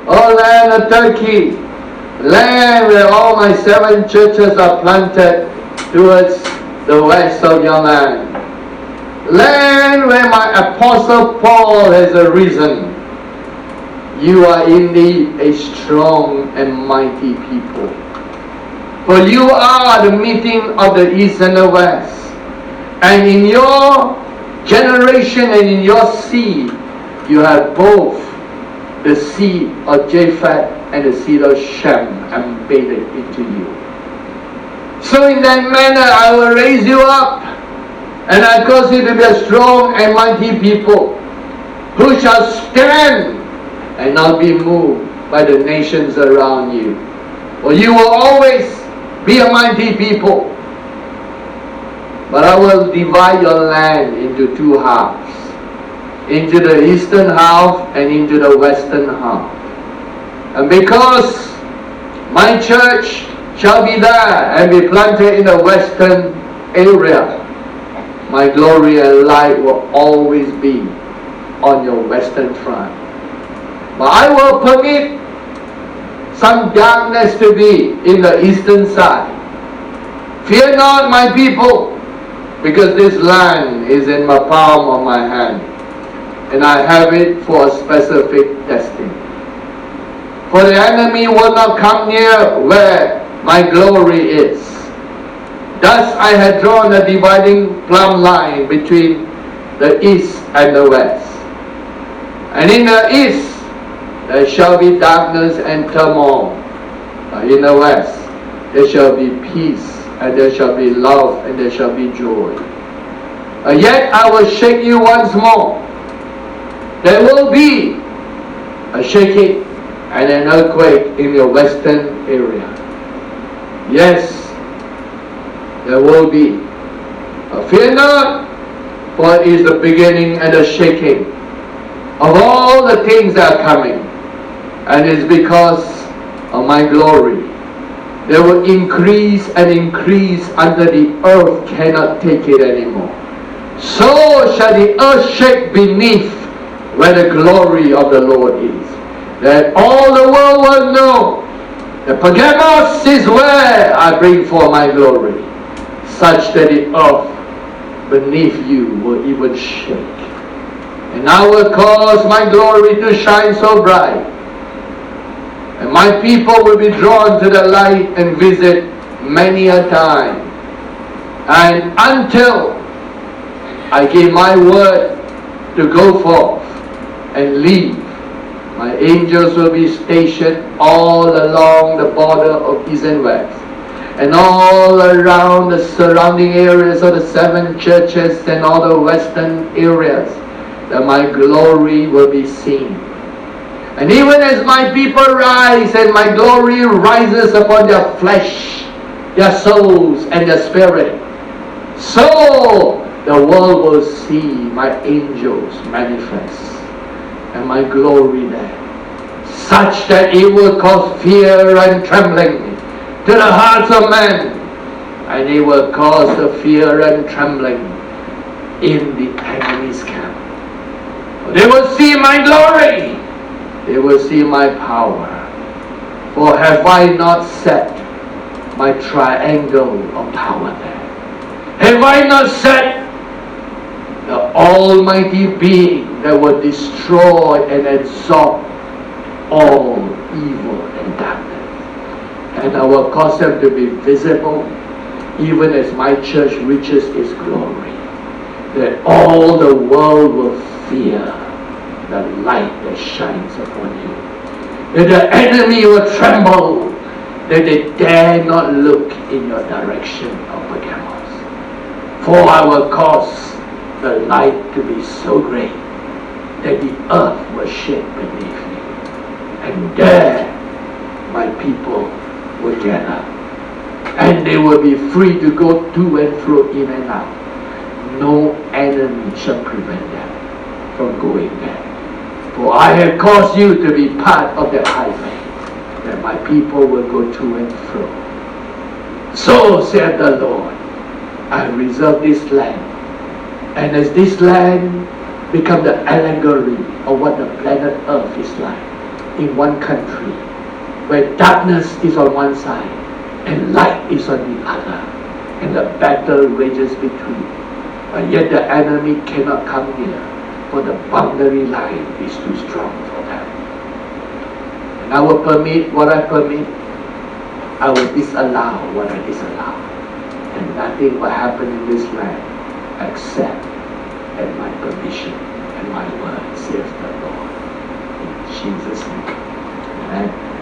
O land of Turkey, land where all my 7 churches are planted towards the west of your land. Land where my apostle Paul has arisen. You are indeed a strong and mighty people. For you are the meeting of the east and the west. And in your generation and in your seed, you have both the seed of Japheth and the seed of Shem embedded into you. So in that manner I will raise you up, and I cause you to be a strong and mighty people, who shall stand and not be moved by the nations around you. For you will always be a mighty people. But I will divide your land into 2 halves, into the eastern half and into the western half. And because my church shall be there and be planted in the western area, my glory and light will always be on your western front. But I will permit some darkness to be in the eastern side. Fear not, my people, because this land is in the palm of my hand, and I have it for a specific destiny. For the enemy will not come near where my glory is. Thus I had drawn a dividing plumb line between the east and the west. And in the east there shall be darkness and turmoil. But in the west there shall be peace, and there shall be love, and there shall be joy. Yet I will shake you once more. There will be a shaking and an earthquake in your western area. Yes, there will be. Fear not, for it is the beginning and the shaking of all the things that are coming. And it is because of my glory. They will increase and increase until the earth cannot take it anymore. So shall the earth shake beneath where the glory of the Lord is. That all the world will know that Pergamos is where I bring forth my glory, such that the earth beneath you will even shake. And I will cause my glory to shine so bright, and my people will be drawn to the light and visit many a time. And until I give my word to go forth and leave, my angels will be stationed all along the border of east and west, and all around the surrounding areas of the 7 churches and all the western areas, that my glory will be seen. And even as my people rise and my glory rises upon their flesh, their souls and their spirit, so the world will see my angels manifest and my glory there, such that it will cause fear and trembling to the hearts of men, and it will cause the fear and trembling in the enemy's camp. They will see my glory, they will see my power. For have I not set my triangle of power there? Have I not set the almighty being that will destroy and absorb all evil and darkness? And I will cause them to be visible, even as my church reaches its glory, that all the world will fear the light that shines upon you, that the enemy will tremble, that they dare not look in your direction of Pergamos. For I will cause the light to be so great that the earth will shake beneath you, and there my people will gather, and they will be free to go to and fro, in and out. No enemy shall prevent them from going there. For I have caused you to be part of the highway, that my people will go to and fro. So said the Lord, I reserve this land. And as this land become the allegory of what the planet Earth is like, in one country where darkness is on one side and light is on the other, and the battle rages between. But yet the enemy cannot come near, for the boundary line is too strong for them. And I will permit what I permit. I will disallow what I disallow. And nothing will happen in this land except at my permission and my word, says the Lord. In Jesus' name. Amen.